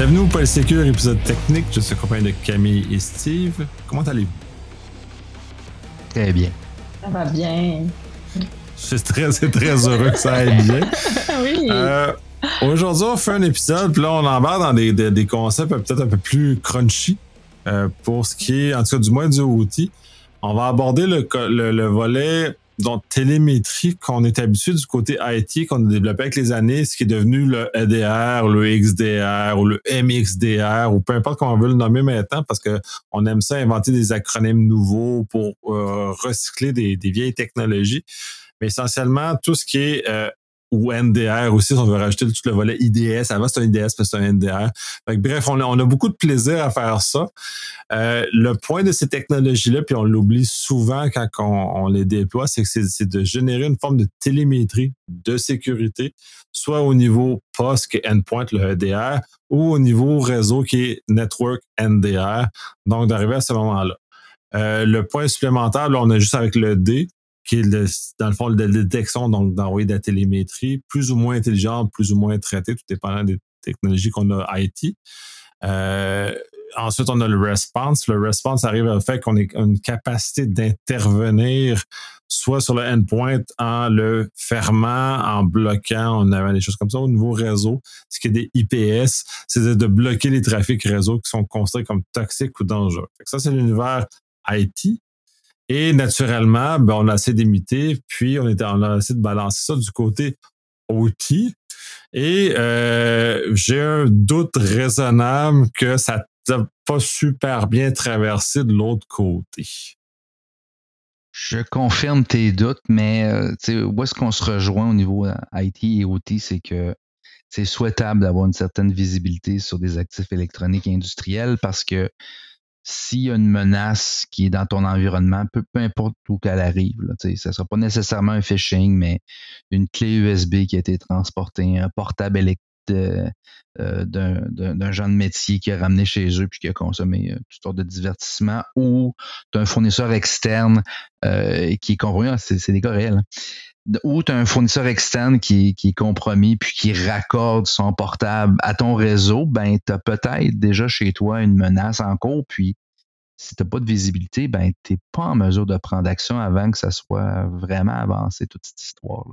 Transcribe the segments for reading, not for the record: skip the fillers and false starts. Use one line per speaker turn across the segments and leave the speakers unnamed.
Bienvenue au Polysécure, épisode technique. Je suis accompagné de Camille et Steve. Comment allez-vous?
Très bien.
Ça va bien.
Je suis très heureux que ça aille bien.
Oui.
Aujourd'hui, on fait un épisode, puis là, on embarque dans des concepts peut-être un peu plus crunchy pour ce qui est, en tout cas, du moins du outil. On va aborder le volet télémétrie qu'on est habitué du côté IT, qu'on a développé avec les années, ce qui est devenu le EDR, le XDR ou le MXDR, ou peu importe comment on veut le nommer maintenant, parce que on aime ça inventer des acronymes nouveaux pour recycler des vieilles technologies. Mais essentiellement, tout ce qui est ou NDR aussi, si on veut rajouter tout le volet IDS. Avant, c'est un IDS, mais c'est un NDR. Fait que, bref, on a beaucoup de plaisir à faire ça. Le point de ces technologies-là, puis on l'oublie souvent quand on les déploie, c'est que c'est de générer une forme de télémétrie de sécurité, soit au niveau POS, qui est Endpoint, le EDR, ou au niveau réseau, qui est Network NDR. Donc, d'arriver à ce moment-là. Le point supplémentaire, là, on a juste avec le D, qui est dans le fond la détection, donc d'envoyer de la télémétrie, plus ou moins intelligente, plus ou moins traitée, tout dépendant des technologies qu'on a IT. Ensuite, on a le response. Le response arrive au fait qu'on ait une capacité d'intervenir soit sur le endpoint en le fermant, en bloquant, on avait des choses comme ça au niveau réseau. Ce qui est des IPS, c'est de bloquer les trafics réseau qui sont considérés comme toxiques ou dangereux. Ça, c'est l'univers IT. Et naturellement, on a essayé d'imiter, puis on a essayé de balancer ça du côté OT. Et j'ai un doute raisonnable que ça n'a pas super bien traversé de l'autre côté.
Je confirme tes doutes, mais où est-ce qu'on se rejoint au niveau IT et OT, c'est que c'est souhaitable d'avoir une certaine visibilité sur des actifs électroniques et industriels parce que s'il y a une menace qui est dans ton environnement, peu importe où qu'elle arrive, ça ne sera pas nécessairement un phishing, mais une clé USB qui a été transportée, un portable d'un genre de métier qui a ramené chez eux puis qui a consommé toutes sortes de divertissements, ou d'un fournisseur externe qui est compromis, c'est des cas réels, hein. Ou tu as un fournisseur externe qui est compromis puis qui raccorde son portable à ton réseau, ben tu as peut-être déjà chez toi une menace en cours, puis si tu n'as pas de visibilité, ben tu n'es pas en mesure de prendre action avant que ça soit vraiment avancé, toute cette histoire-là.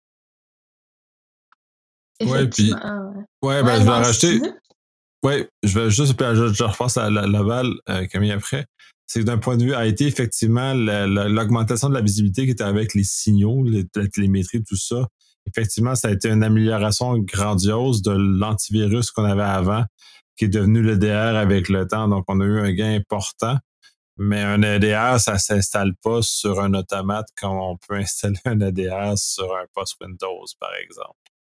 Ouais, puis je vais rajouter. Oui, je repasse à Laval, Camille, après. C'est que d'un point de vue IT, effectivement, l'augmentation de la visibilité qui était avec les signaux, la télémétrie, tout ça, effectivement, ça a été une amélioration grandiose de l'antivirus qu'on avait avant, qui est devenu l'EDR avec le temps. Donc, on a eu un gain important. Mais un EDR, ça ne s'installe pas sur un automate comme on peut installer un EDR sur un post Windows, par exemple.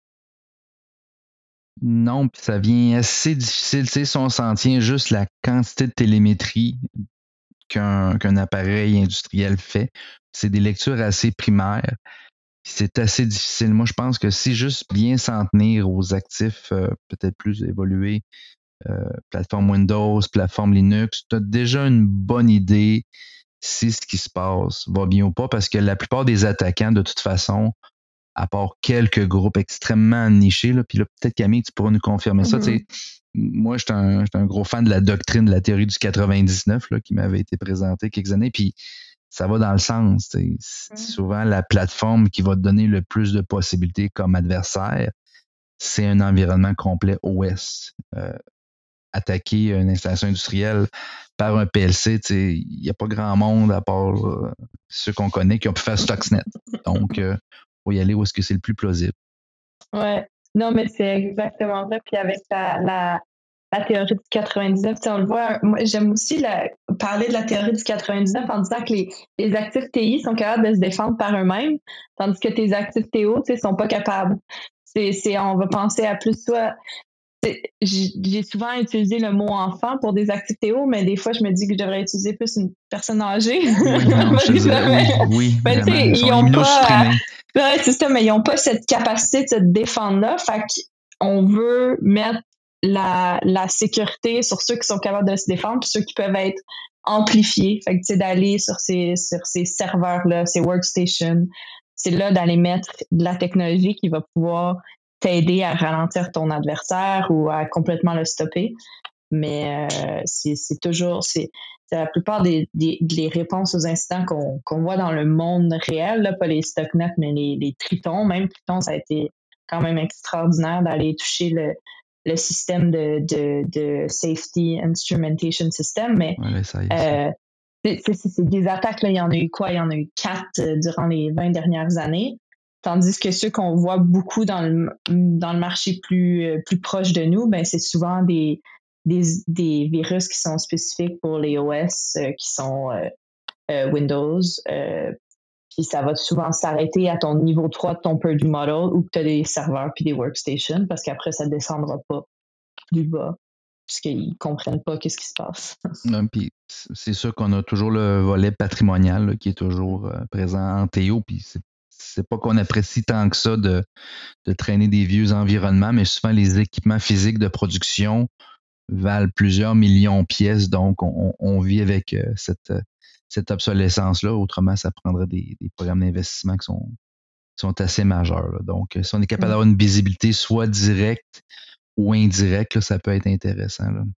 Non, puis ça vient assez difficile. Tu sais, si on s'en tient juste la quantité de télémétrie qu'un appareil industriel fait, c'est des lectures assez primaires. C'est assez difficile. Moi, je pense que si juste bien s'en tenir aux actifs peut-être plus évolués, plateforme Windows, plateforme Linux, tu as déjà une bonne idée si ce qui se passe va bien ou pas, parce que la plupart des attaquants, de toute façon, à part quelques groupes extrêmement nichés, là, puis là, peut-être Camille, tu pourras nous confirmer ça. Tu sais, moi, j'étais un gros fan de la doctrine de la théorie du 99 là, qui m'avait été présentée quelques années, puis ça va dans le sens. C'est souvent la plateforme qui va te donner le plus de possibilités comme adversaire, c'est un environnement complet OS. Attaquer une installation industrielle par un PLC, il n'y a pas grand monde à part ceux qu'on connaît qui ont pu faire Stuxnet. Donc, faut y aller où est-ce que c'est le plus plausible.
Ouais. Non, mais c'est exactement ça. Puis avec la théorie du 99, on le voit. Moi, j'aime aussi parler de la théorie du 99 en disant que les actifs TI sont capables de se défendre par eux-mêmes, tandis que tes actifs TO, ne sont pas capables. On va penser à plus soit. J'ai souvent utilisé le mot enfant pour des actifs TO, mais des fois, je me dis que je devrais utiliser plus une personne âgée.
Oui, non, je te dirais, oui,
ben,
vraiment.
Ils
sont
n'ont pas.
Ouais,
c'est ça, mais ils n'ont pas cette capacité de se défendre-là. Fait qu'on veut mettre la sécurité sur ceux qui sont capables de se défendre, puis ceux qui peuvent être amplifiés. Fait que, d'aller sur ces serveurs-là, ces workstations, c'est là d'aller mettre de la technologie qui va pouvoir t'aider à ralentir ton adversaire ou à complètement le stopper. Mais c'est la plupart des réponses aux incidents qu'on voit dans le monde réel, là, pas les StockNet, mais les Tritons. Même Triton, ça a été quand même extraordinaire d'aller toucher le système de Safety Instrumentation System. Mais
Ouais, ça y est.
c'est des attaques, là, il y en a eu quoi? Il y en a eu 4 durant les 20 dernières années. Tandis que ceux qu'on voit beaucoup dans le marché plus proche de nous, ben, c'est souvent des virus qui sont spécifiques pour les OS qui sont Windows. Puis ça va souvent s'arrêter à ton niveau 3 de ton Purview Model ou que tu as des serveurs puis des workstations parce qu'après, ça ne descendra pas plus bas puisqu'ils ne comprennent pas qu'est-ce qui se passe.
Non, puis c'est sûr qu'on a toujours le volet patrimonial là, qui est toujours présent en Théo, puis c'est pas qu'on apprécie tant que ça de traîner des vieux environnements, mais souvent les équipements physiques de production valent plusieurs millions de pièces, donc on vit avec cette obsolescence-là. Autrement, ça prendrait des programmes d'investissement qui sont assez majeurs, là. Donc, si on est capable d'avoir une visibilité soit directe ou indirecte, là, ça peut être intéressant, là.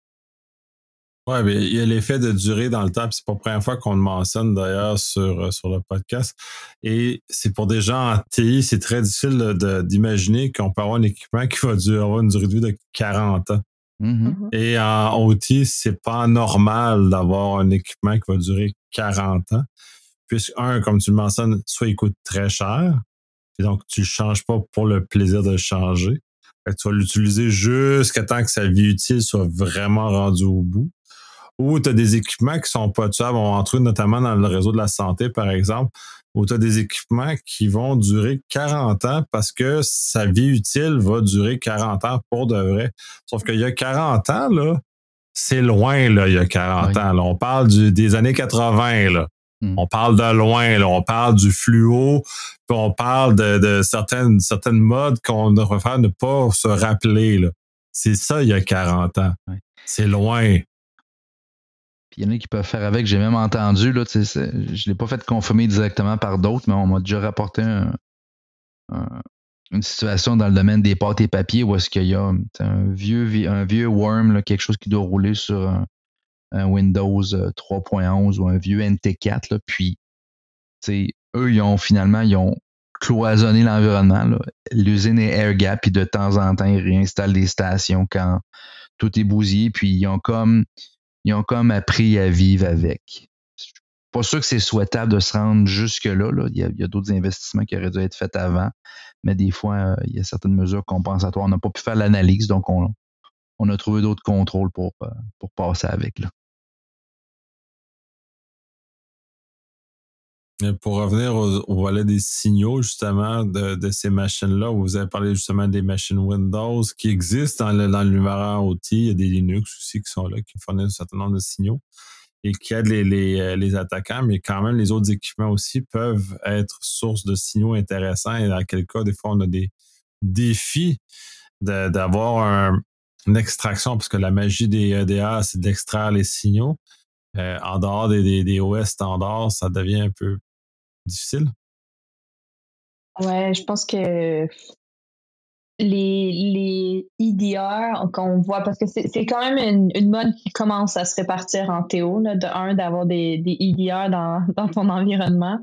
Oui, mais il y a l'effet de durée dans le temps, puis c'est pas la première fois qu'on le mentionne d'ailleurs sur le podcast. Et c'est pour des gens en TI, c'est très difficile d'imaginer qu'on peut avoir un équipement qui va avoir une durée de vie de 40 ans. Et en OT, c'est pas normal d'avoir un équipement qui va durer 40 ans. Puisque, comme tu le mentionnes, soit il coûte très cher, et donc tu le changes pas pour le plaisir de le changer. Fait que tu vas l'utiliser jusqu'à temps que sa vie utile soit vraiment rendue au bout. Ou tu as des équipements qui sont pas tuables, entre eux, notamment dans le réseau de la santé, par exemple, où tu as des équipements qui vont durer 40 ans parce que sa vie utile va durer 40 ans pour de vrai. Sauf qu'il y a 40 ans, là, c'est loin, là, il y a 40 ans. Là. On parle des années 80, là. On parle de loin, là. On parle du fluo, puis on parle de certaines modes qu'on préfère ne pas se rappeler, là. C'est ça, il y a 40 ans.
Oui.
C'est loin.
Puis il y en a qui peuvent faire avec. J'ai même entendu, là, je ne l'ai pas fait confirmer directement par d'autres, mais on m'a déjà rapporté une situation dans le domaine des pâtes et papiers où est-ce qu'il y a un vieux worm, là, quelque chose qui doit rouler sur un Windows 3.11 ou un vieux NT4. Là, puis, eux, ils ont cloisonné l'environnement. Là. L'usine est air gap, puis de temps en temps, ils réinstallent des stations quand tout est bousillé, puis ils ont comme appris à vivre avec. Je suis pas sûr que c'est souhaitable de se rendre jusque-là. Là. Il y a d'autres investissements qui auraient dû être faits avant, mais des fois, il y a certaines mesures compensatoires. On n'a pas pu faire l'analyse, donc on a trouvé d'autres contrôles pour passer avec. Là.
Pour revenir au volet des signaux, justement, de ces machines-là, où vous avez parlé justement des machines Windows qui existent dans l'environnement OT. Il y a des Linux aussi qui sont là, qui fournissent un certain nombre de signaux et qui aident les attaquants, mais quand même, les autres équipements aussi peuvent être source de signaux intéressants et dans quel cas, des fois, on a des défis d'avoir une extraction, parce que la magie des EDA, c'est d'extraire les signaux. En dehors des OS standards, ça devient un peu difficile.
Ouais, je pense que les EDR qu'on voit, parce que c'est quand même une mode qui commence à se répartir en Théo, là, d'avoir des EDR dans ton environnement.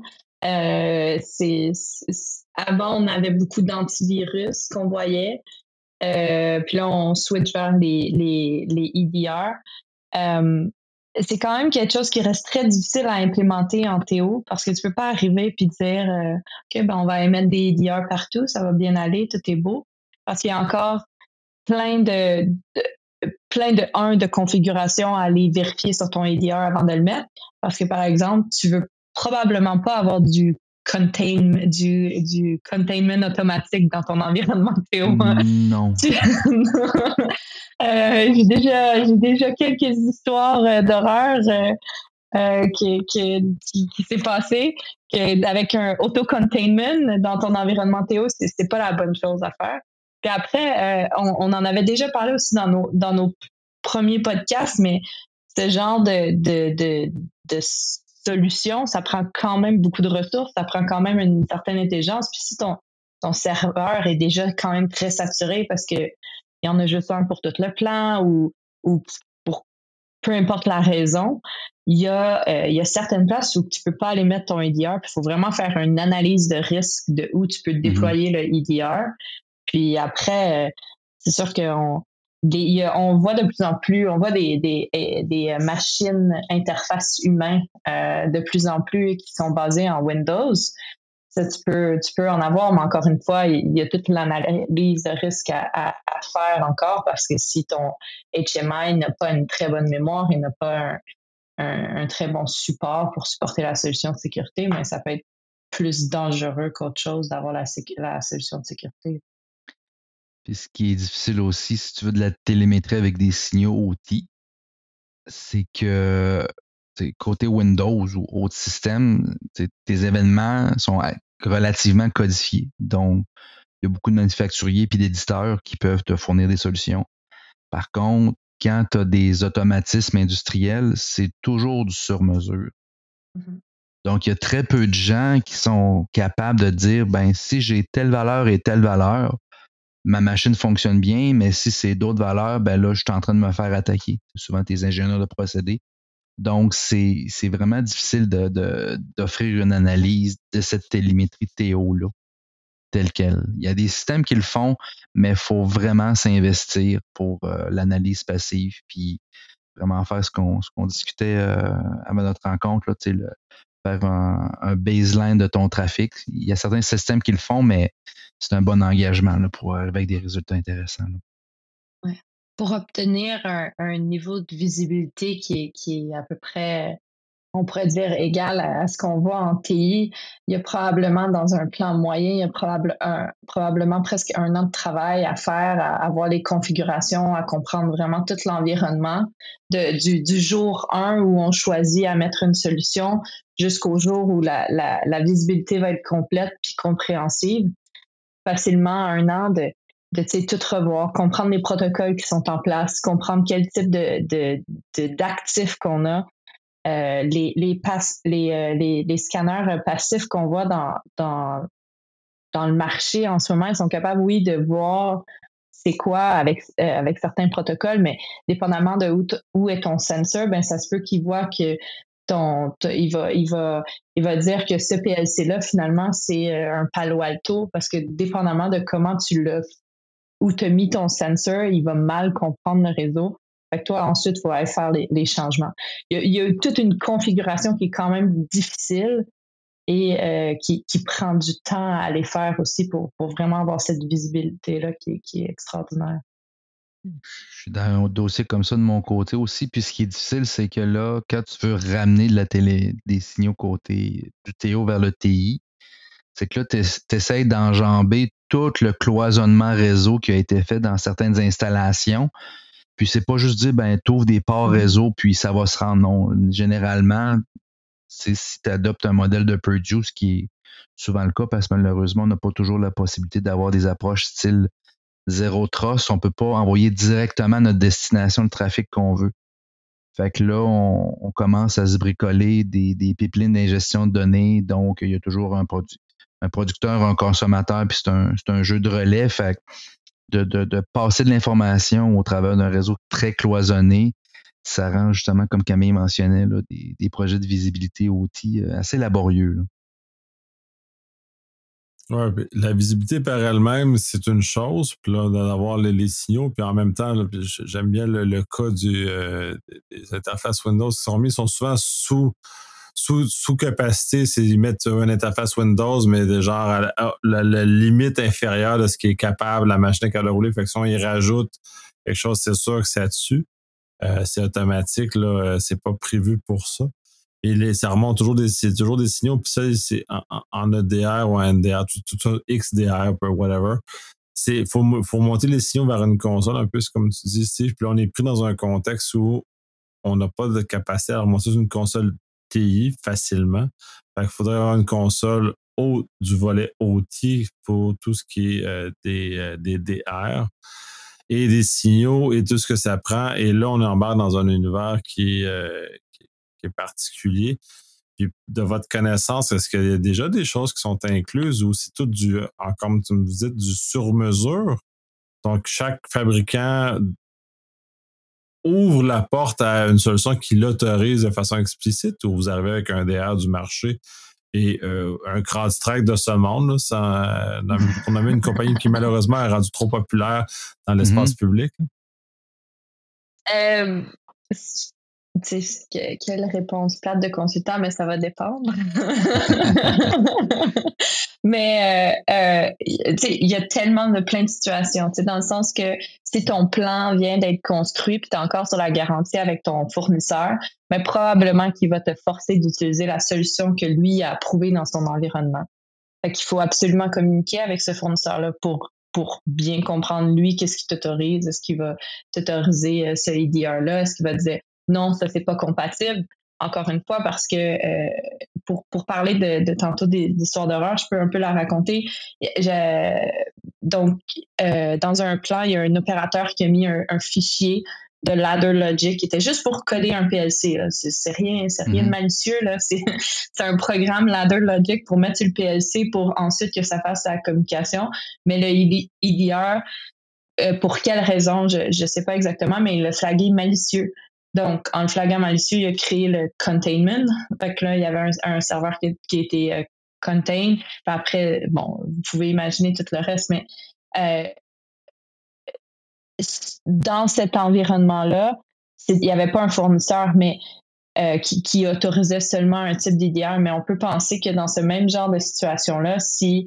Avant, on avait beaucoup d'antivirus qu'on voyait. Puis là, on switch vers les EDR. C'est quand même quelque chose qui reste très difficile à implémenter en Théo parce que tu peux pas arriver puis dire OK, ben on va émettre des EDR partout, ça va bien aller, tout est beau. Parce qu'il y a encore plein de configurations à aller vérifier sur ton EDR avant de le mettre. Parce que, par exemple, tu veux probablement pas avoir du containment automatique dans ton environnement Théo.
Non.
J'ai déjà quelques histoires d'horreur qui s'est passé avec un auto-containment dans ton environnement Théo, c'est pas la bonne chose à faire. Puis après, on en avait déjà parlé aussi dans nos premiers podcasts, mais ce genre de solution, ça prend quand même beaucoup de ressources, ça prend quand même une certaine intelligence. Puis si ton serveur est déjà quand même très saturé parce que il y en a juste un pour tout le plan ou pour peu importe la raison, il y a certaines places où tu peux pas aller mettre ton EDR, puis il faut vraiment faire une analyse de risque de où tu peux déployer le EDR. Puis après, c'est sûr qu'on on voit de plus en plus, on voit des machines interface humain de plus en plus qui sont basées en Windows. Ça, tu peux en avoir, mais encore une fois, il y a toute l'analyse de risque à faire encore parce que si ton HMI n'a pas une très bonne mémoire, il n'a pas un très bon support pour supporter la solution de sécurité, mais ça peut être plus dangereux qu'autre chose d'avoir la solution de sécurité.
Puis ce qui est difficile aussi, si tu veux de la télémétrie avec des signaux OT, c'est que côté Windows ou autre système, tes événements sont relativement codifiés. Donc, il y a beaucoup de manufacturiers et d'éditeurs qui peuvent te fournir des solutions. Par contre, quand tu as des automatismes industriels, c'est toujours du sur-mesure.
Mm-hmm.
Donc, il y a très peu de gens qui sont capables de dire, ben, si j'ai telle valeur et telle valeur, ma machine fonctionne bien, mais si c'est d'autres valeurs, ben là, je suis en train de me faire attaquer. C'est souvent tes ingénieurs de procédés. Donc, c'est vraiment difficile d'offrir une analyse de cette télémétrie TO-là, telle qu'elle. Il y a des systèmes qui le font, mais il faut vraiment s'investir pour l'analyse passive, puis vraiment faire ce qu'on discutait avant notre rencontre, là, faire un baseline de ton trafic. Il y a certains systèmes qui le font, mais c'est un bon engagement là, pour arriver avec des résultats intéressants.
Ouais. Pour obtenir un niveau de visibilité qui est à peu près, on pourrait dire, égal à ce qu'on voit en TI, il y a probablement dans un plan moyen, il y a probablement presque 1 an de travail à faire, à avoir les configurations, à comprendre vraiment tout l'environnement du jour 1 où on choisit à mettre une solution jusqu'au jour où la visibilité va être complète puis compréhensible. Facilement 1 an de tout revoir, comprendre les protocoles qui sont en place, comprendre quel type d'actifs qu'on a, les scanners passifs qu'on voit dans le marché en ce moment, ils sont capables, oui, de voir c'est quoi avec certains protocoles, mais dépendamment de où est ton sensor, ben ça se peut qu'il voit que il va dire que ce PLC-là, finalement, c'est un Palo Alto parce que dépendamment de comment où tu as mis ton sensor, il va mal comprendre le réseau. Fait que toi, ensuite, il faut aller faire les changements. Il y a toute une configuration qui est quand même difficile et qui prend du temps à aller faire aussi pour vraiment avoir cette visibilité-là qui est extraordinaire.
Je suis dans un dossier comme ça de mon côté aussi. Puis ce qui est difficile, c'est que là, quand tu veux ramener des signaux côté du TO vers le TI, c'est que là, tu essaies d'enjamber tout le cloisonnement réseau qui a été fait dans certaines installations. Puis c'est pas juste dire, ben, tu ouvres des ports réseau, puis ça va se rendre. Non, généralement, c'est si tu adoptes un modèle de Purdue, ce qui est souvent le cas, parce que malheureusement, on n'a pas toujours la possibilité d'avoir des approches style zéro trust. On peut pas envoyer directement à notre destination le trafic qu'on veut. Fait que là, on commence à se bricoler des pipelines d'ingestion de données. Donc, il y a toujours un producteur, un consommateur, puis c'est un jeu de relais. Fait que de passer de l'information au travers d'un réseau très cloisonné, ça rend justement, comme Camille mentionnait, là, des projets de visibilité OT assez laborieux. Là.
Ouais, la visibilité par elle-même, c'est une chose, puis là, d'avoir les signaux, puis en même temps, là, j'aime bien le cas des interfaces Windows qui sont mis, sont souvent sous capacité, c'est ils mettent une interface Windows, mais de genre à la limite inférieure de ce qui est capable la machine est capable de rouler. Fait que si on y rajoute quelque chose, c'est sûr que ça tue. C'est automatique, là, c'est pas prévu pour ça. Et ça remonte c'est toujours des signaux, puis ça, c'est en EDR ou en NDR, tout ça, XDR, whatever. Faut monter les signaux vers une console, un peu comme tu dis, Steve. Puis là, on est pris dans un contexte où on n'a pas de capacité à remonter une console TI facilement. Fait qu'il faudrait avoir une console du volet OT pour tout ce qui est des DR et des signaux et tout ce que ça prend. Et là, on embarque dans un univers qui est particulier. Puis de votre connaissance, est-ce qu'il y a déjà des choses qui sont incluses ou c'est tout comme tu me disais, du sur-mesure? Donc, chaque fabricant ouvre la porte à une solution qui l'autorise de façon explicite ou vous arrivez avec un DR du marché et un CrowdStrike de ce monde, là, pour nommer une compagnie qui malheureusement est rendue trop populaire dans l'espace public?
Euh, quelle réponse plate de consultant, mais ça va dépendre. Mais il y a tellement de plein de situations, dans le sens que si ton plan vient d'être construit puis tu es encore sur la garantie avec ton fournisseur, mais probablement qu'il va te forcer d'utiliser la solution que lui a approuvée dans son environnement. Fait qu'il faut absolument communiquer avec ce fournisseur-là pour bien comprendre, lui, qu'est-ce qu'il t'autorise. Est-ce qu'il va t'autoriser ce EDR-là? Est-ce qu'il va te dire non, ça, c'est pas compatible? Encore une fois, parce que pour parler de tantôt d'histoires d'horreur, je peux un peu la raconter. Donc, dans un plan, il y a un opérateur qui a mis un fichier de Ladder Logic qui était juste pour coder un PLC. Là. C'est rien de malicieux. Là. C'est un programme Ladder Logic pour mettre sur le PLC pour ensuite que ça fasse la communication. Mais le EDR, pour quelle raison, je ne sais pas exactement, mais il l'a flagué malicieux. Donc, en le flaguant malicieux, il a créé le containment. Fait que là, il y avait un serveur qui était contain. Puis après, bon, vous pouvez imaginer tout le reste, mais dans cet environnement-là, il n'y avait pas un fournisseur, mais qui autorisait seulement un type d'EDR, mais on peut penser que dans ce même genre de situation-là, si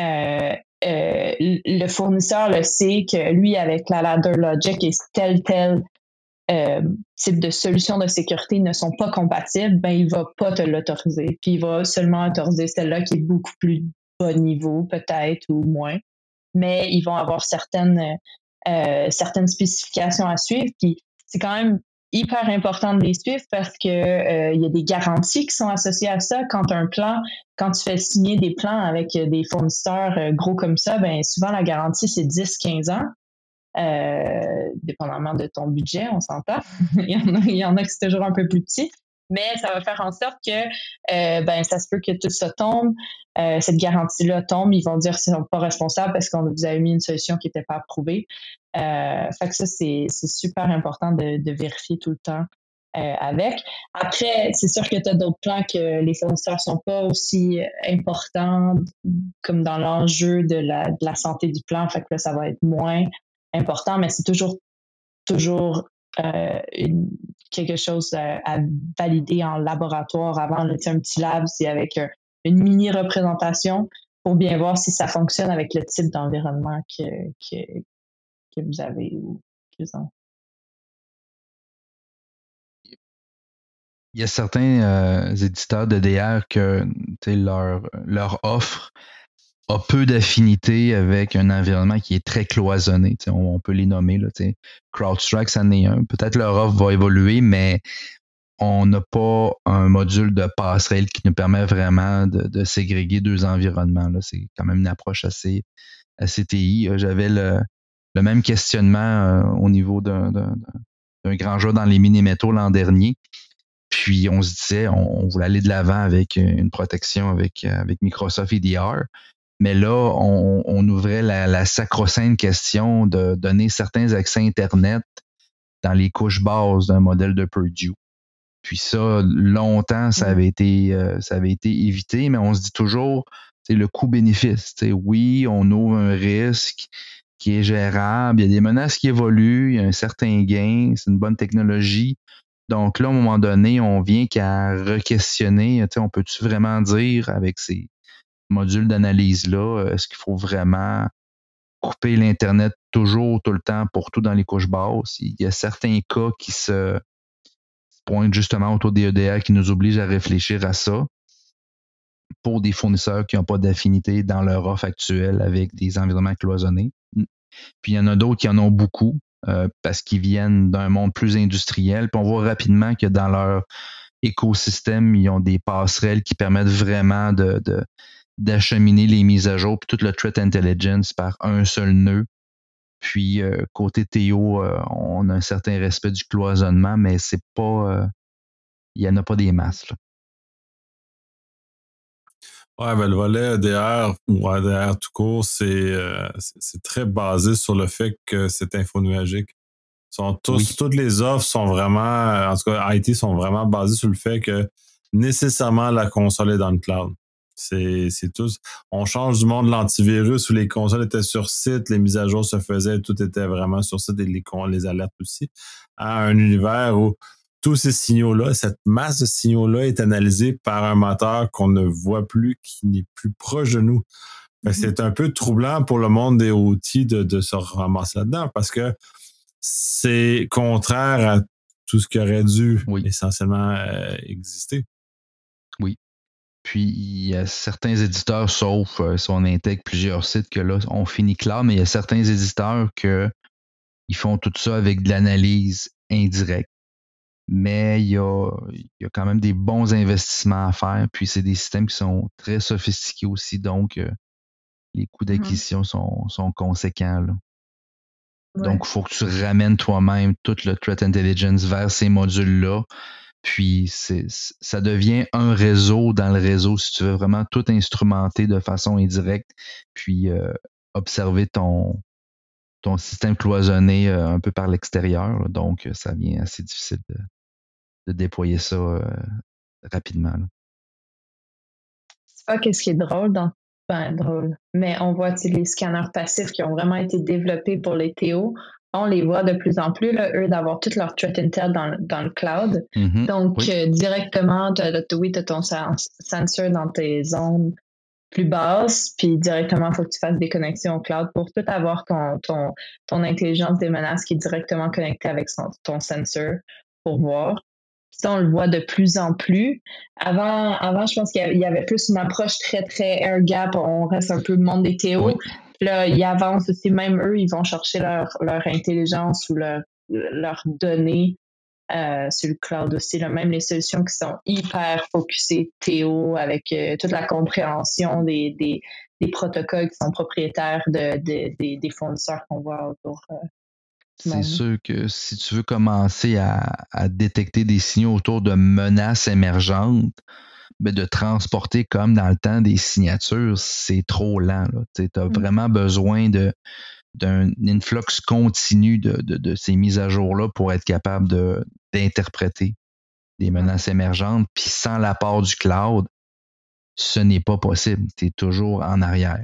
le fournisseur le sait que lui, avec la Ladder Logic et tel type de solution de sécurité ne sont pas compatibles, ben il va pas te l'autoriser. Puis il va seulement autoriser celle-là qui est beaucoup plus bas niveau, peut-être, ou moins. Mais ils vont avoir certaines spécifications à suivre. Puis c'est quand même hyper important de les suivre parce que il y a des garanties qui sont associées à ça. Quand tu fais signer des plans avec des fournisseurs gros comme ça, ben souvent la garantie c'est 10-15 ans. Dépendamment de ton budget, on s'entend. il y en a qui c'est toujours un peu plus petit, mais ça va faire en sorte que ben ça se peut que tout ça tombe, cette garantie-là tombe, ils vont dire qu'ils ne sont pas responsables parce qu'on vous avez mis une solution qui n'était pas approuvée. Fait que ça, c'est super important de vérifier tout le temps avec. Après, c'est sûr que tu as d'autres plans que les fournisseurs ne sont pas aussi importants comme dans l'enjeu de la santé du plan, fait que là, ça va être moins important, mais c'est toujours quelque chose à valider en laboratoire avant. Là, un petit lab, c'est avec une mini représentation pour bien voir si ça fonctionne avec le type d'environnement que vous avez ou qu'ils ont.
Il y a certains éditeurs de DR que leur offre a peu d'affinité avec un environnement qui est très cloisonné. On peut les nommer. Là, CrowdStrike, ça en est un. Peut-être leur offre va évoluer, mais on n'a pas un module de passerelle qui nous permet vraiment de ségréguer deux environnements. Là. C'est quand même une approche assez TI. J'avais le même questionnement au niveau d'un grand joueur dans les mini-métaux l'an dernier. Puis on se disait, on voulait aller de l'avant avec une protection avec Microsoft EDR. Mais là, on ouvrait la sacro-sainte question de donner certains accès Internet dans les couches basses d'un modèle de Purdue. Puis ça, longtemps, ça avait été évité, mais on se dit toujours, c'est le coût-bénéfice. Oui, on ouvre un risque qui est gérable, il y a des menaces qui évoluent, il y a un certain gain, c'est une bonne technologie. Donc là, à un moment donné, on vient qu'à re-questionner, on peut-tu vraiment dire avec ces modules d'analyse-là, est-ce qu'il faut vraiment couper l'Internet toujours, tout le temps, pour tout dans les couches basses? Il y a certains cas qui se pointent justement autour des EDR qui nous obligent à réfléchir à ça pour des fournisseurs qui n'ont pas d'affinité dans leur offre actuelle avec des environnements cloisonnés. Puis il y en a d'autres qui en ont beaucoup parce qu'ils viennent d'un monde plus industriel. Puis on voit rapidement que dans leur écosystème, ils ont des passerelles qui permettent vraiment d'acheminer les mises à jour, puis tout le threat intelligence par un seul nœud. Puis côté Théo, on a un certain respect du cloisonnement, mais c'est pas, il n'y en a pas des masses. Là.
Ouais, ben, le volet EDR ou ADR tout court, c'est très basé sur le fait que c'est infonuagique.
Oui.
Toutes les offres sont vraiment, en tout cas, IT sont vraiment basées sur le fait que nécessairement la console est dans le cloud. C'est tout. On change du monde de l'antivirus où les consoles étaient sur site, les mises à jour se faisaient, tout était vraiment sur site et les alertes aussi, à un univers où tous ces signaux-là, cette masse de signaux-là est analysée par un moteur qu'on ne voit plus, qui n'est plus proche de nous. C'est un peu troublant pour le monde des outils de se ramasser là-dedans parce que c'est contraire à tout ce qui aurait dû
Oui.
essentiellement exister.
Oui. Puis, il y a certains éditeurs, sauf si on intègre plusieurs sites, que là, on finit clair, mais il y a certains éditeurs ils font tout ça avec de l'analyse indirecte. Mais il y a quand même des bons investissements à faire. Puis, c'est des systèmes qui sont très sophistiqués aussi. Donc, les coûts d'acquisition sont conséquents, là. Donc, il faut que tu ramènes toi-même tout le threat intelligence vers ces modules-là. Puis, ça devient un réseau dans le réseau si tu veux vraiment tout instrumenter de façon indirecte, puis observer ton système cloisonné un peu par l'extérieur, là. Donc, ça devient assez difficile de déployer ça rapidement, là.
C'est pas qu'est-ce qui est drôle drôle, mais on voit les scanners passifs qui ont vraiment été développés pour les TO. On les voit de plus en plus, là, eux, d'avoir toute leur threat intel dans le cloud. Donc,
Oui.
directement, tu as ton sensor dans tes zones plus basses, puis directement, il faut que tu fasses des connexions au cloud pour tout avoir ton intelligence des menaces qui est directement connectée avec ton sensor pour voir. Ça, on le voit de plus en plus. Avant je pense qu'il y avait plus une approche très, très air gap. On reste un peu le monde des TO.
Oui.
Puis là, ils avancent aussi. Même eux, ils vont chercher leur intelligence ou leurs données sur le cloud aussi. Là. Même les solutions qui sont hyper focusées TO avec toute la compréhension des protocoles qui sont propriétaires des fournisseurs qu'on voit autour du
C'est
monde.
sûr que si tu veux commencer à détecter des signaux autour de menaces émergentes, ben de transporter comme dans le temps des signatures, c'est trop lent, là. Tu as vraiment besoin d'un influx continu de ces mises à jour-là pour être capable d'interpréter des menaces émergentes. Puis sans l'apport du cloud, ce n'est pas possible. Tu es toujours en arrière.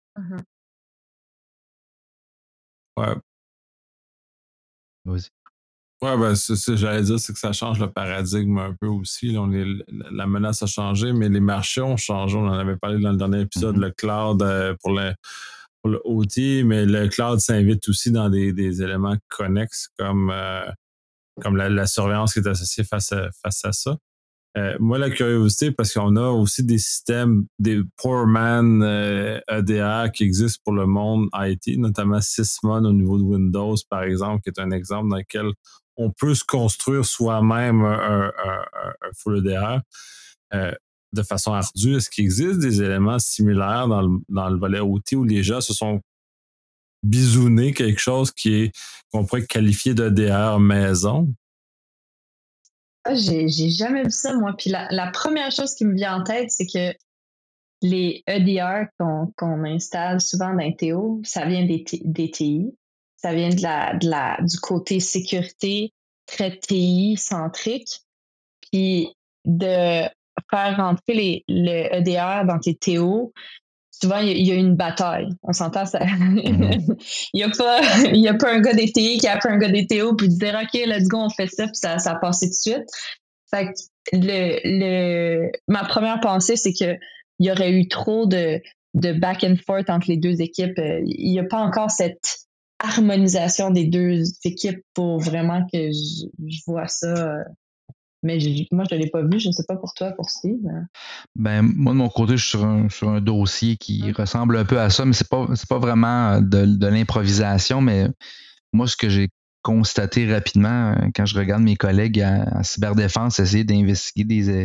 Ouais.
Vas-y.
Ouais, ben, j'allais dire, c'est que ça change le paradigme un peu aussi. Là, la menace a changé, mais les marchés ont changé. On en avait parlé dans le dernier épisode, le cloud pour le OT, mais le cloud s'invite aussi dans des éléments connexes comme la surveillance qui est associée face à ça. Moi, la curiosité, parce qu'on a aussi des systèmes, des poor man EDR qui existent pour le monde IT, notamment Sysmon au niveau de Windows, par exemple, qui est un exemple dans lequel on peut se construire soi-même un full EDR de façon ardue. Est-ce qu'il existe des éléments similaires dans le volet OT où les gens se sont bisounés quelque chose qu'on pourrait qualifier d'EDR maison?
Ah, j'ai jamais vu ça, moi. Puis la première chose qui me vient en tête, c'est que les EDR qu'on installe souvent dans TO, ça vient des TI. Ça vient du côté sécurité très TI centrique. Puis de faire rentrer le EDR dans tes TO, souvent, il y a une bataille. On s'entend, ça. Il y a pas un gars des TI qui a appelé un gars des TO puis dire OK, let's go, on fait ça, puis ça a passé tout de suite. Fait que ma première pensée, c'est qu'il y aurait eu trop de back and forth entre les deux équipes. Il n'y a pas encore cette harmonisation des deux équipes pour vraiment que je vois ça. Mais moi, je ne l'ai pas vu. Je ne sais pas pour toi, pour Steve.
Ben, moi, de mon côté, je suis sur un dossier qui ressemble un peu à ça, mais c'est pas vraiment de l'improvisation, mais moi, ce que j'ai constaté rapidement quand je regarde mes collègues en cyberdéfense essayer d'investiguer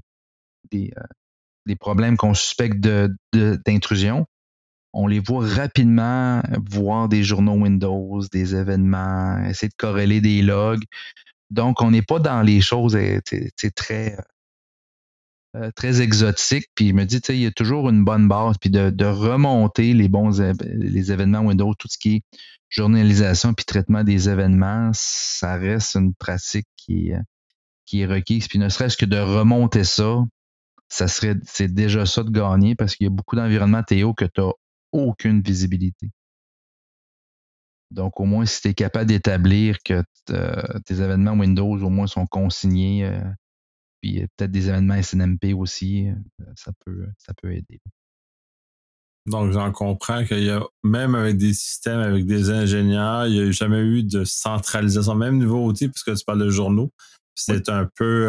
des problèmes qu'on suspecte d'intrusion, on les voit rapidement voir des journaux Windows, des événements, essayer de corréler des logs. Donc, on n'est pas dans les choses très très exotique. Puis je me dis, tu sais, il y a toujours une bonne base. Puis de remonter les événements Windows, tout ce qui est journalisation puis traitement des événements, ça reste une pratique qui est requise. Puis ne serait-ce que de remonter ça, c'est déjà ça de gagner parce qu'il y a beaucoup d'environnements Théo que tu n'as aucune visibilité. Donc, au moins, si tu es capable d'établir que tes événements Windows, au moins, sont consignés, puis peut-être des événements SNMP aussi, ça peut aider.
Donc, j'en comprends qu'il y a, même avec des systèmes, avec des ingénieurs, il n'y a jamais eu de centralisation, même niveau outil, puisque tu parles de journaux. C'est un peu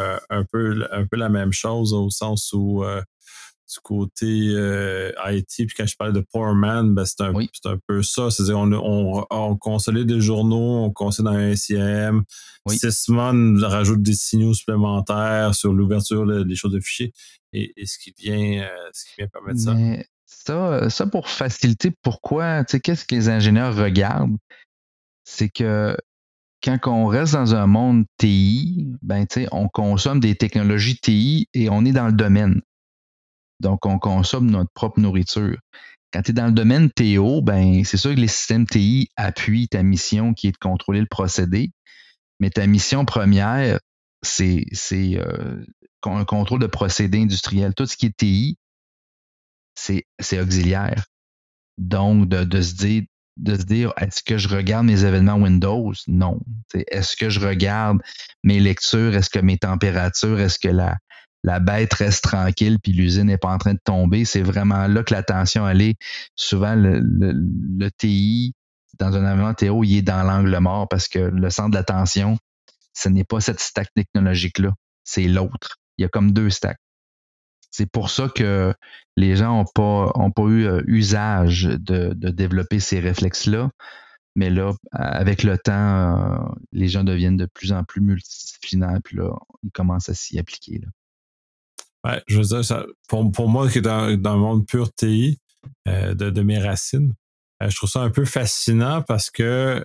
la même chose au sens où du côté IT, puis quand je parle de Power Man, ben c'est un peu ça. C'est-à-dire on consolide des journaux, on consolide dans un SIM. Sysmon rajoute des signaux supplémentaires sur l'ouverture des choses de fichiers et ce qui vient permettre ça.
Mais ça pour faciliter, pourquoi, tu sais, qu'est-ce que les ingénieurs regardent? C'est que quand on reste dans un monde TI, ben, tu sais, on consomme des technologies TI et on est dans le domaine. Donc, on consomme notre propre nourriture. Quand tu es dans le domaine TO, ben, c'est sûr que les systèmes TI appuient ta mission qui est de contrôler le procédé, mais ta mission première, c'est un contrôle de procédé industriel. Tout ce qui est TI, c'est auxiliaire. Donc, de se dire, est-ce que je regarde mes événements Windows? Non. Est-ce que je regarde mes lectures? Est-ce que mes températures? Est-ce que la bête reste tranquille puis l'usine n'est pas en train de tomber? C'est vraiment là que l'attention elle est. Souvent, le TI, dans un environnement TO, il est dans l'angle mort parce que le centre de l'attention, ce n'est pas cette stack technologique-là, c'est l'autre. Il y a comme deux stacks. C'est pour ça que les gens n'ont pas eu usage de développer ces réflexes-là. Mais là, avec le temps, les gens deviennent de plus en plus multidisciplinaires, puis là, ils commencent à s'y appliquer. Là.
Ouais, je veux dire, ça, pour moi qui est dans le monde pur TI, de mes racines, je trouve ça un peu fascinant parce que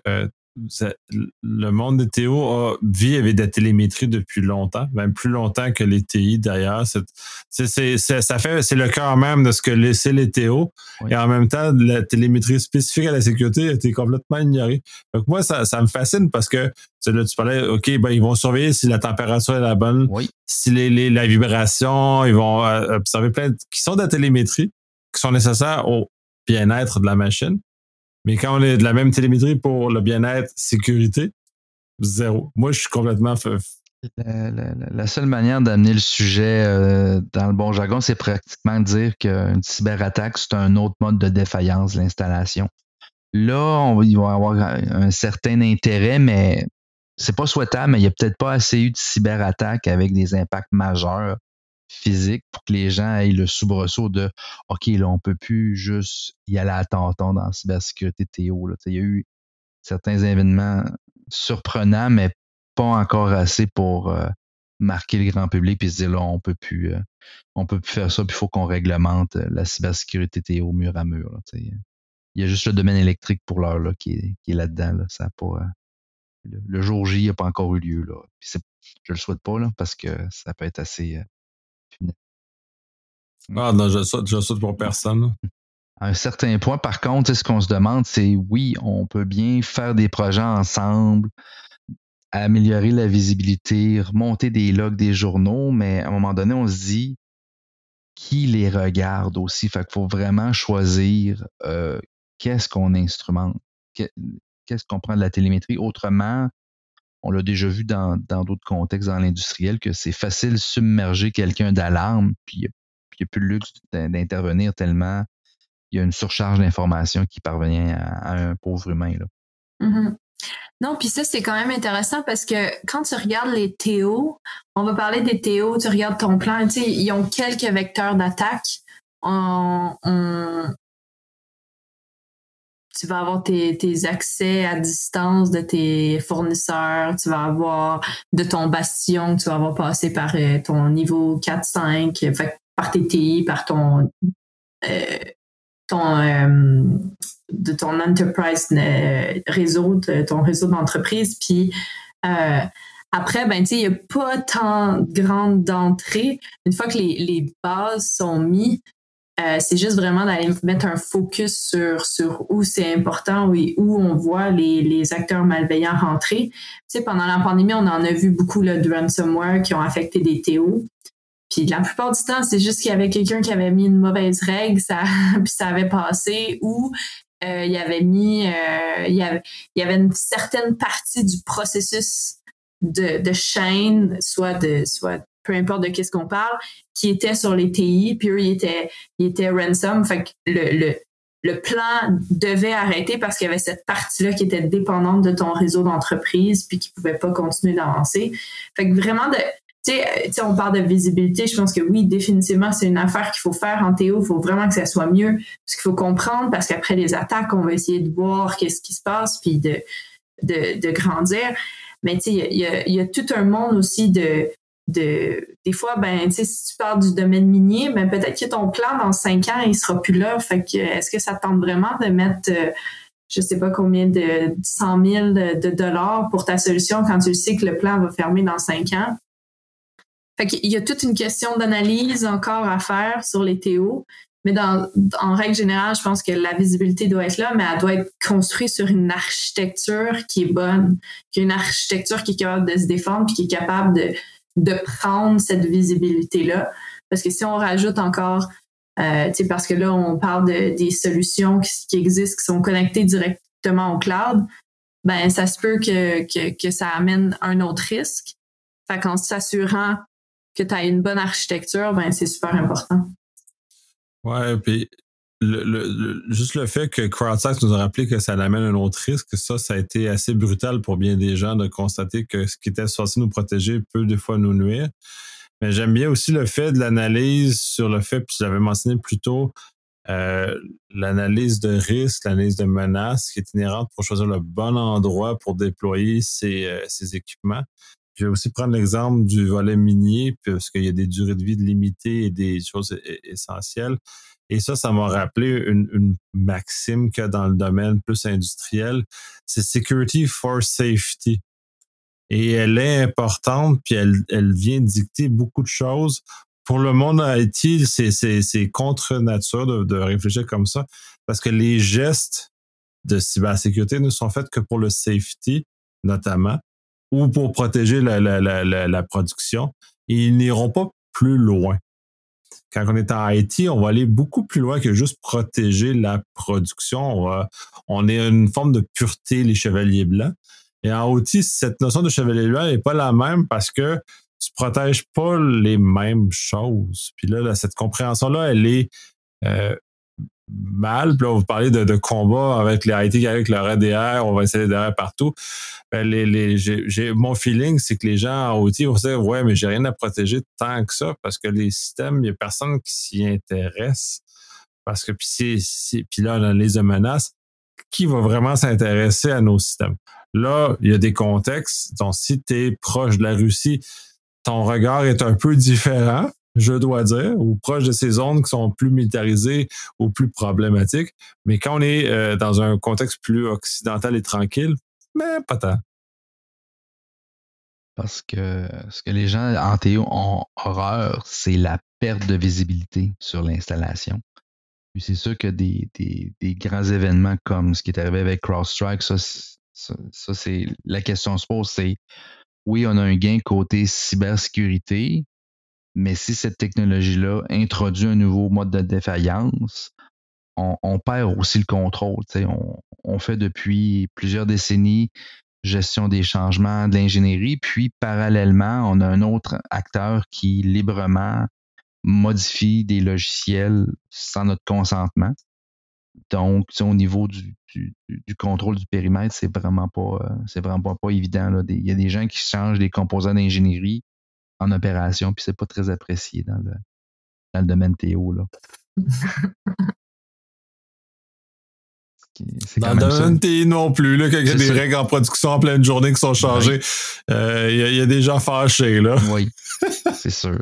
le monde des TO vit avec de la télémétrie depuis longtemps, même plus longtemps que les TI d'ailleurs. C'est le cœur même de ce que c'est les TO. Oui. Et en même temps, la télémétrie spécifique à la sécurité a été complètement ignorée. Donc moi, ça me fascine parce que là, tu parlais, OK, ben ils vont surveiller si la température est la bonne, si la vibration, ils vont observer qui sont de la télémétrie, qui sont nécessaires au bien-être de la machine. Mais quand on est de la même télémétrie pour le bien-être, sécurité, zéro. Moi, je suis complètement...
La seule manière d'amener le sujet dans le bon jargon, c'est pratiquement de dire qu'une cyberattaque, c'est un autre mode de défaillance de l'installation. Là, ils vont avoir un certain intérêt, mais c'est pas souhaitable, mais il n'y a peut-être pas assez eu de cyberattaques avec des impacts majeurs physiques pour que les gens aient le soubresaut de OK, là, on peut plus juste y aller à tonton dans la cybersécurité TO. Là. Il y a eu certains événements surprenants, mais pas encore assez pour marquer le grand public et se dire là, on peut plus faire ça, puis il faut qu'on réglemente la cybersécurité TO mur à mur. Là, il y a juste le domaine électrique pour l'heure là, qui est là-dedans. Là. Ça a pas, le jour J n'a pas encore eu lieu. Là. Puis je le souhaite pas là, parce que ça peut être assez
Ah non, je le souhaite pour personne.
À un certain point, par contre, ce qu'on se demande, c'est oui, on peut bien faire des projets ensemble, améliorer la visibilité, remonter des logs des journaux, mais à un moment donné, on se dit qui les regarde aussi. Fait qu'il faut vraiment choisir qu'est-ce qu'on instrumente, qu'est-ce qu'on prend de la télémétrie. Autrement, on l'a déjà vu dans d'autres contextes dans l'industriel, que c'est facile de submerger quelqu'un d'alarme, puis il n'y a plus le luxe d'intervenir tellement il y a une surcharge d'informations qui parvient à un pauvre humain. Là.
Mm-hmm. Non, puis ça, c'est quand même intéressant parce que quand tu regardes les TO, on va parler des TO, tu regardes ton plan, tu sais, ils ont quelques vecteurs d'attaque. Tu vas avoir tes accès à distance de tes fournisseurs, tu vas avoir de ton bastion, tu vas avoir passé par ton niveau 4-5, fait, par tes TI, par ton enterprise réseau, ton réseau d'entreprise. Puis
Après, ben, tu sais, il n'y a pas tant de grandes d'entrée. Une fois que les bases sont mises, c'est juste vraiment d'aller mettre un focus sur où c'est important et où on voit les acteurs malveillants rentrer. Tu sais, pendant la pandémie, on en a vu beaucoup là, de ransomware qui ont affecté des TO. Puis la plupart du temps, c'est juste qu'il y avait quelqu'un qui avait mis une mauvaise règle, puis ça avait passé, ou il avait mis, il y avait une certaine partie du processus de chaîne, soit peu importe de qu'est-ce qu'on parle, qui était sur les TI, puis eux, ils étaient ransom. Fait que le plan devait arrêter parce qu'il y avait cette partie-là qui était dépendante de ton réseau d'entreprise puis qui pouvait pas continuer d'avancer. Fait que vraiment, tu sais, on parle de visibilité. Je pense que oui, définitivement, c'est une affaire qu'il faut faire en Théo. Il faut vraiment que ça soit mieux. Parce qu'il faut comprendre, parce qu'après les attaques, on va essayer de voir qu'est-ce qui se passe puis de grandir. Mais tu sais, il y a tout un monde aussi des fois, ben, tu sais, si tu parles du domaine minier, ben, peut-être que ton plan dans 5 ans, il sera plus là. Fait que, est-ce que ça te tente vraiment de mettre, je sais pas combien de 100 000 de dollars pour ta solution quand tu sais que le plan va fermer dans 5 ans? Fait qu'il y a toute une question d'analyse encore à faire sur les TO. Mais en règle générale, je pense que la visibilité doit être là, mais elle doit être construite sur une architecture qui est bonne, une architecture qui est capable de se défendre puis qui est capable de prendre cette visibilité-là. Parce que si on rajoute encore, parce que là, on parle des solutions qui existent, qui sont connectées directement au cloud, ben ça se peut que ça amène un autre risque. Fait qu'en s'assurant que tu as une bonne architecture, ben c'est super important.
Ouais, puis juste le fait que CrowdStrike nous a rappelé que ça amène un autre risque, ça a été assez brutal pour bien des gens de constater que ce qui était censé nous protéger peut des fois nous nuire. Mais j'aime bien aussi le fait de l'analyse sur le fait, puis j'avais mentionné plus tôt, l'analyse de risque, l'analyse de menaces qui est inhérente pour choisir le bon endroit pour déployer ces équipements. Je vais aussi prendre l'exemple du volet minier, parce qu'il y a des durées de vie limitées et des choses essentielles. Et ça m'a rappelé une maxime qu'il y a dans le domaine plus industriel, c'est Security for Safety. Et elle est importante, puis elle vient dicter beaucoup de choses. Pour le monde IT, c'est contre nature de réfléchir comme ça, parce que les gestes de cybersécurité ne sont faits que pour le safety, notamment, ou pour protéger la production. Et ils n'iront pas plus loin. Quand on est en IT, on va aller beaucoup plus loin que juste protéger la production. On est une forme de pureté, les chevaliers blancs. Et en OT, cette notion de chevalier blanc n'est pas la même parce que tu protèges pas les mêmes choses. Puis là cette compréhension-là, elle est mal. Puis là, vous parlez de combat avec les IT, avec leur ADR, on va installer des ADR partout. Mon feeling, c'est que les gens en OT vont se dire, ouais, mais j'ai rien à protéger tant que ça parce que les systèmes, il n'y a personne qui s'y intéresse. Parce que puis là, l'analyse de menaces, qui va vraiment s'intéresser à nos systèmes? Là, il y a des contextes. Donc, si tu es proche de la Russie, ton regard est un peu différent, je dois dire, ou proche de ces zones qui sont plus militarisées ou plus problématiques. Mais quand on est dans un contexte plus occidental et tranquille, mais pas tant.
Parce que ce que les gens en Théo ont horreur, c'est la perte de visibilité sur l'installation. Puis c'est sûr que des grands événements comme ce qui est arrivé avec CrowdStrike, ça c'est la question se pose, c'est oui, on a un gain côté cybersécurité, mais si cette technologie-là introduit un nouveau mode de défaillance, on perd aussi le contrôle. On fait depuis plusieurs décennies gestion des changements, de l'ingénierie, puis parallèlement, on a un autre acteur qui librement modifie des logiciels sans notre consentement. Donc, au niveau du contrôle du périmètre, c'est vraiment pas évident. Là. Il y a des gens qui changent les composants d'ingénierie en opération, puis c'est pas très apprécié dans le domaine Théo. Là.
Dans le domaine TI non plus, là, quand il y a des règles en production en pleine journée qui sont changées, il y a des gens fâchés. Là.
Oui, c'est sûr.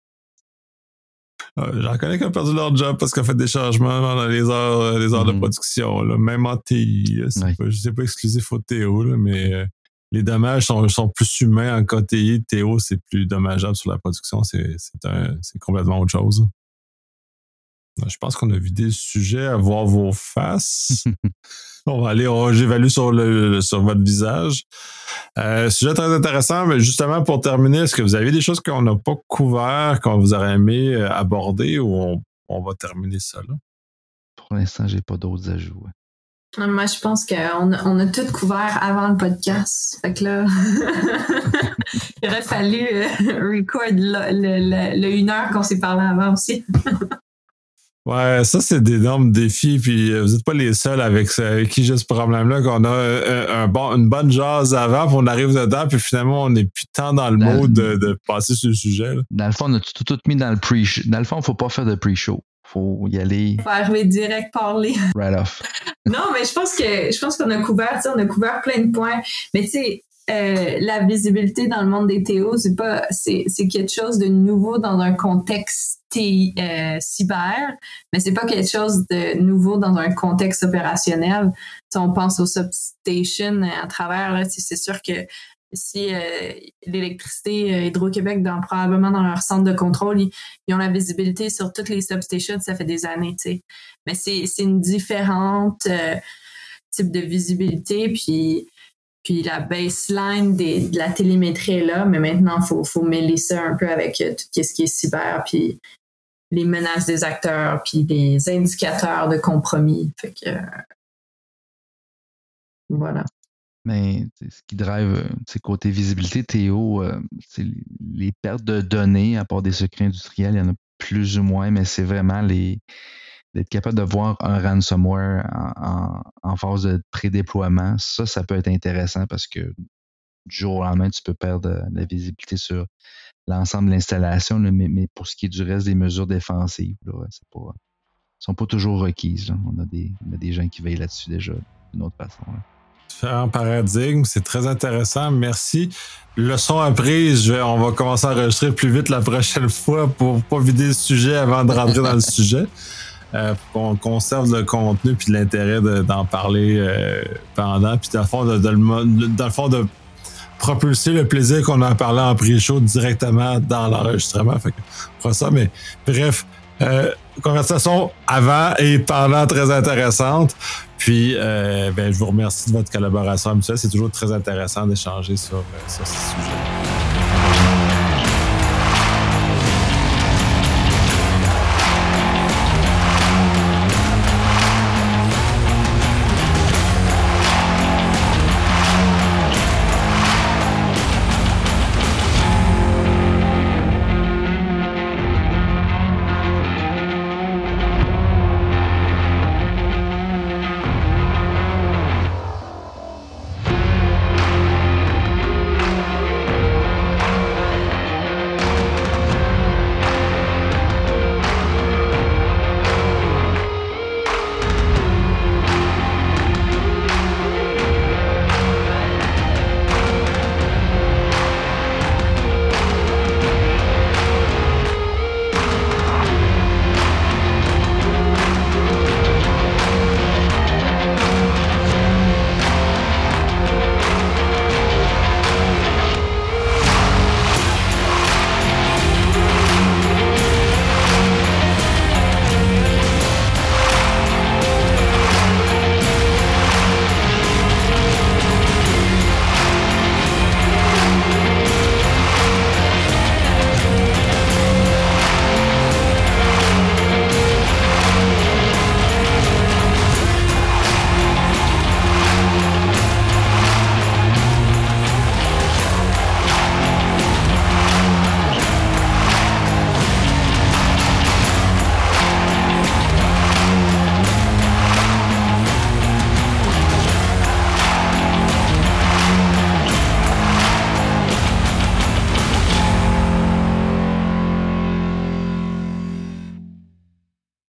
J'en connais qui ont perdu leur job parce qu'ils ont fait des changements dans les heures de production, là, même en TI. Je ne sais pas exclusif au Théo, là, mais les dommages sont plus humains en KTI. Théo, c'est plus dommageable sur la production. C'est complètement autre chose. Je pense qu'on a vidé le sujet à voir vos faces. On va aller, j'évalue sur votre visage. Sujet très intéressant, mais justement pour terminer, est-ce que vous avez des choses qu'on n'a pas couvert, qu'on vous aurait aimé aborder, ou on va terminer ça là?
Pour l'instant, j'ai pas d'autres ajouts.
Moi, je pense qu'on a tout couvert avant le podcast. Fait que là, il aurait fallu record le 1 heure qu'on s'est parlé avant aussi.
Ouais, ça, c'est d'énormes défis, puis vous n'êtes pas les seuls avec qui j'ai ce problème-là, qu'on a une bonne jase avant, puis on arrive dedans, puis finalement, on n'est plus tant dans le mode de passer sur le sujet. Là.
Dans le fond, on a tout mis dans le pre-show. Dans le fond, il ne faut pas faire de pre-show. Faut y aller.
Faut arriver direct parler.
Right off.
Non, mais je pense qu'on a couvert plein de points. Mais tu sais, la visibilité dans le monde des TO, c'est quelque chose de nouveau dans un contexte cyber, mais c'est pas quelque chose de nouveau dans un contexte opérationnel. Si on pense aux substations à travers, là, c'est sûr que si l'électricité Hydro-Québec, probablement dans leur centre de contrôle, ils ont la visibilité sur toutes les substations, ça fait des années, tu sais. Mais c'est une différente type de visibilité, puis la baseline de la télémétrie est là, mais maintenant, il faut mêler ça un peu avec tout ce qui est cyber, puis les menaces des acteurs, puis les indicateurs de compromis. Fait que voilà.
Mais ce qui drive, côté visibilité, Théo, les pertes de données, à part des secrets industriels, il y en a plus ou moins, mais c'est vraiment d'être capable de voir un ransomware en phase de pré-déploiement. Ça peut être intéressant parce que du jour au lendemain, tu peux perdre la visibilité sur l'ensemble de l'installation, mais pour ce qui est du reste des mesures défensives, là, sont pas toujours requises. Là. On a des gens qui veillent là-dessus déjà d'une autre façon. Là.
Différents paradigmes, c'est très intéressant. Merci. Leçon apprise, on va commencer à enregistrer plus vite la prochaine fois pour pas vider le sujet avant de rentrer dans le sujet. Pour qu'on conserve le contenu puis l'intérêt d'en parler pendant. Puis dans le fond, de propulser le plaisir qu'on a à parler en pré-show directement dans l'enregistrement. Fait que on fera ça, mais bref, conversation avant et pendant très intéressante. Puis, je vous remercie de votre collaboration habituelle. C'est toujours très intéressant d'échanger sur ce sujet.